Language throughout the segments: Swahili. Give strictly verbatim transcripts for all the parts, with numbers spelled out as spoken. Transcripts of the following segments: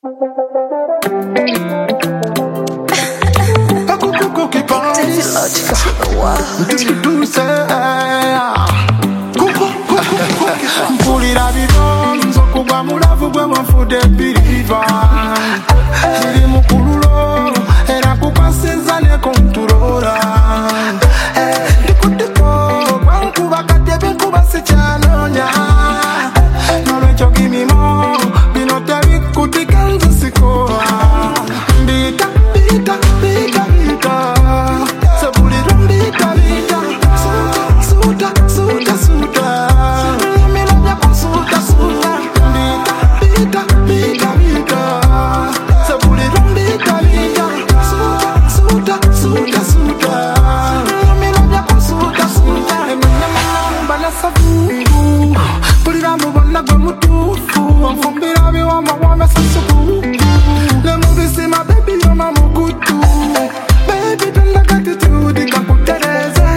Mpulira bibonzo kuba mulavu gwe wanfude biriva Ziri mukululo era kukwasiza ne kontrola Ndikutiko kwankuba kadebe nkuba sikyanonya Nolwekyo gimimo bino tebikutika nze sikola Mbita, bita, bita, bita Sebuliro mbita, bita Suta, suta, suta Milanya kwa suta, suta Mbita, bita, bita, bita Sebuliro mbita, bita Suta, suta, suta, suta Milanya kwa suta, suta Emenya mamba na savuvu Pulira mubona gwe mutufu Mfumbira biwama wame sasuku Lemubisi ma baby yoma mukutu Baby tenda gratitude kakutereze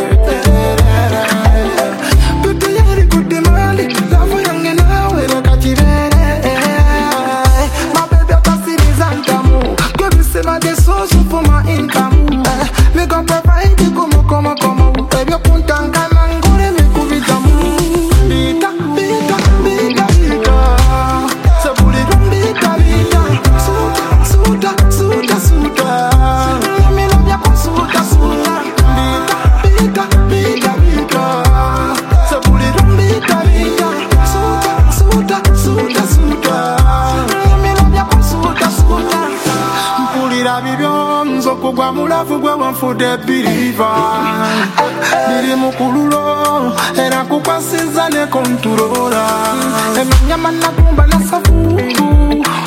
Tutu yari kudimali Lavu yange nawe reka chibere Ma baby atasiriza ntamu Gebisi ma desosu for my income Me gon provide kumu koma koma Baby kuntanga nangure me kuvitamu Bita, bita, bita, bita Sebuliro mbita, bita Suta, suta, suta, suta Milanya kwa suta, suta Bita, bita, bita, bita Sebuliro mbita, bita Suta, suta, suta, suta Milanya kwa suta, suta Mpulira bibyonzo kugwa mulavu gwe wanfude biriva Biri mukululo era kukwasiza ne kontrola Emenya mana kumba na savuvu